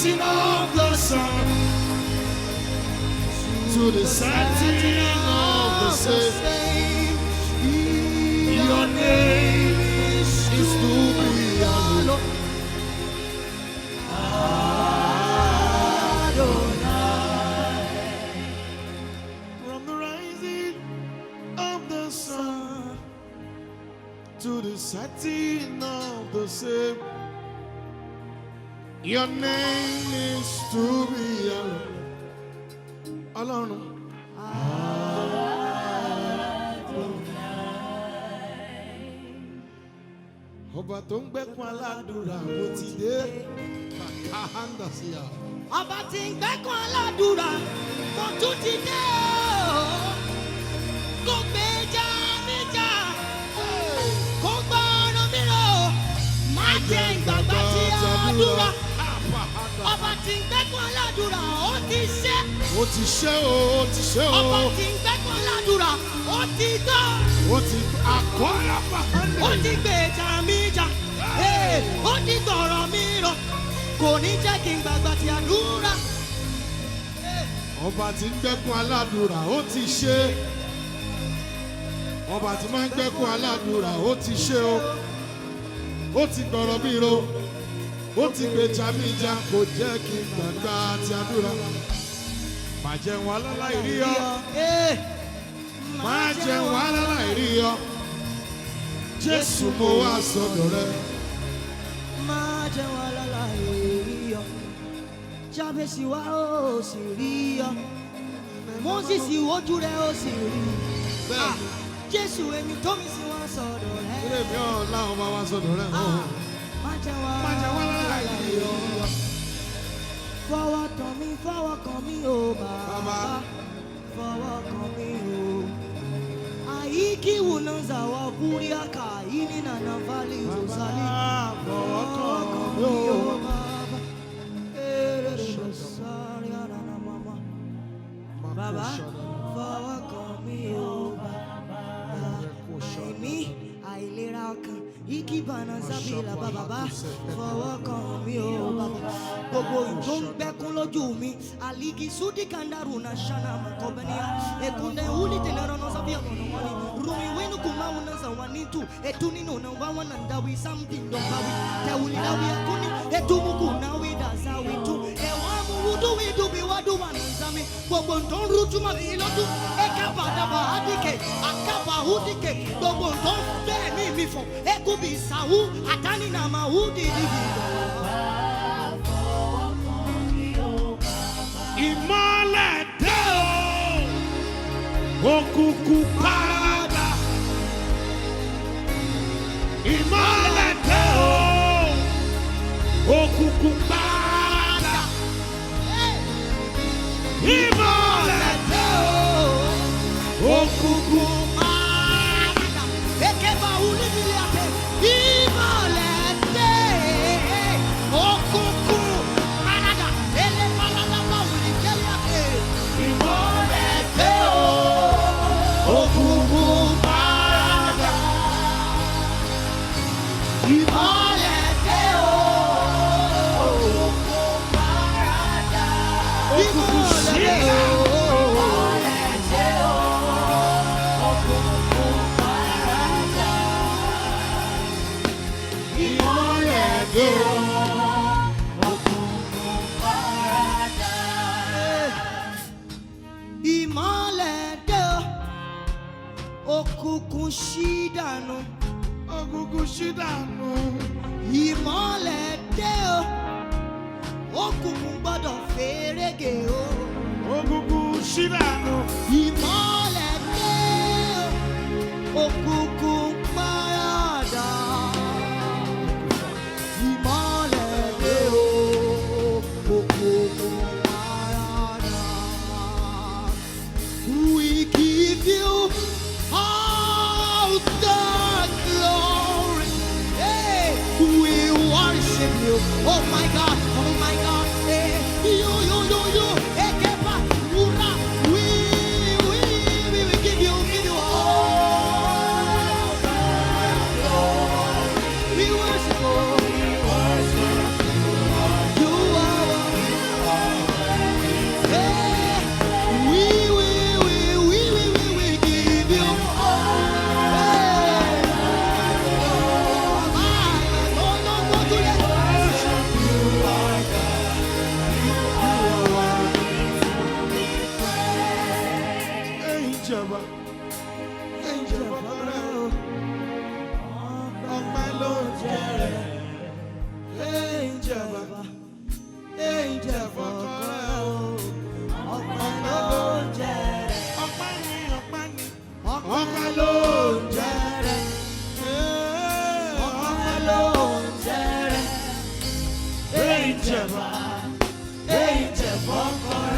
rising of the sun to the setting of the same. Your name is to be hallowed. From the rising of the sun to the setting of the same. Your name is to be hallowed. Alone. Ọba tó ń gbẹ́kún aládùúrà mo ti dé. Kàkàhánda sí ya. Ọba tí ń gbẹ́kún aládùúrà mo tún ti dé o. Kò gbèjà níjà, kò gbọ́ ọ̀rọ̀ mi rò. Má jẹ́ ìgbàgbọ́ tí àdúrà. Ọba tí ń gbẹ́kún aládùúrà ó ti ṣe. Ó ti ṣe o, ó ti ṣe o. Ọba tí ń gbẹ́kún aládùúrà ó ti gbọ́. Ó ti àkọ́lá pàkánlẹ̀. Ó ti gbèjà mi jà, ó ti gbọ̀rọ̀ mi rò. Kò ní jẹ́ kí n gbàgbọ́ tí àdúrà. Ọba tí ń gbẹ́kún aládùúrà ó ti ṣe. Ọba tí máa ń gbẹ́kún aládùúrà ó ti ṣe o. Ó ti gbọ̀rọ̀ mi rò. Ó ti gbèjà mi jà, kò jẹ́ kí n gbàgbọ́ tí àdúrà. Má jẹ́ wọn láláì rí ọ. Má jẹ́ wọn láláì rí ọ. Jésù mo wá sọ́dọ̀ rẹ. Má jẹ́ wọn láláì rí ọ. Jábẹ́sì wá ó sì rí ọ. Mósìsì ojú rẹ̀ ó sì rí. Jésù èmi tó mi sí wá sọ́dọ̀ rẹ. Ilé mi ọ̀ láwọn bá wá sọ́dọ̀ rẹ. Má jẹ́ wọn láláì rí ọ. Fọwọ́ kàn mí o bàbá. Fọwọ́ kàn mí o. Àyíkí wùnà zàwọ̀ kúríàkà yìí nà nà fálí ìzòsálí. Fọwọ́ kàn mí o bàbá. Sáré àrànà màmá. Bàbá fọwọ́ kàn mí o bàbá. Àìní àìlera ọkàn. Ikibana Zabila bàbá fọwọ́ kàn mí o bàbá. Gbogbo ìjọ ń gbẹ́kún lójú mi. Aligi sudi kandaru na shana makobania. Ekunde uli tenero no sabia kono wani. Rumi wenu kumawu na zawanitu. Etuni no na wawa na ndawi something don't bawi. Teuli lawi akuni. Etumuku na wida zawitu. Ewamu wudu widu biwadu wanazami. Gbogbo nton rutu mavilotu. Ekapa daba adike. Akapa hudike. Gbogbo nton fẹ́ mi mi fọ. Ekubi sawu atani na mahudi divido. Ìmọ́lẹ̀ dé o, òkùnkùn padà. Ìmọ́lẹ̀ dé o, òkùnkùn padà. Ìmọ́lẹ̀ dé o, òkùnkùn padà. Ekeba ulibili ate. Ìmọ́lẹ̀ dé òkùnkùn padà. Ele palada pa ulibili ate. Ìmọ́lẹ̀ dé o, òkùnkùn padà. Ìmọ́lẹ̀ dé o, òkùnkùn padà. Ìmọ́lẹ̀ dé o. Ìmọ́lẹ̀ dé o, òkùnkùn ṣí dànù. Òkùnkùn ṣí dànù. Ìmọ́lẹ̀ dé o, òkùnkùn gbọ́dọ̀ fèrègé o. Òkùnkùn ṣí dànù. Ìmọ́lẹ̀ dé o, òkùnkùn paradà. Ìmọ́lẹ̀ dé o, òkùnkùn paradà. We give you all the glory. Hey, we worship you. Oh my God, oh my God. Hey, you. Hey, Kepa, Ura. We give you all the glory. We worship you. You are jẹ̀bà, èyí jẹ̀bà kọ́rẹ́ o. Ọpẹ́ ló ń jẹ rẹ̀. Ọpẹ́ ni, ọpẹ́ ni. Ọpẹ́ ló ń jẹ rẹ̀. Ọpẹ́ ló ń jẹ rẹ̀. Èyí jẹ̀bà, èyí jẹ̀bà kọ́rẹ́.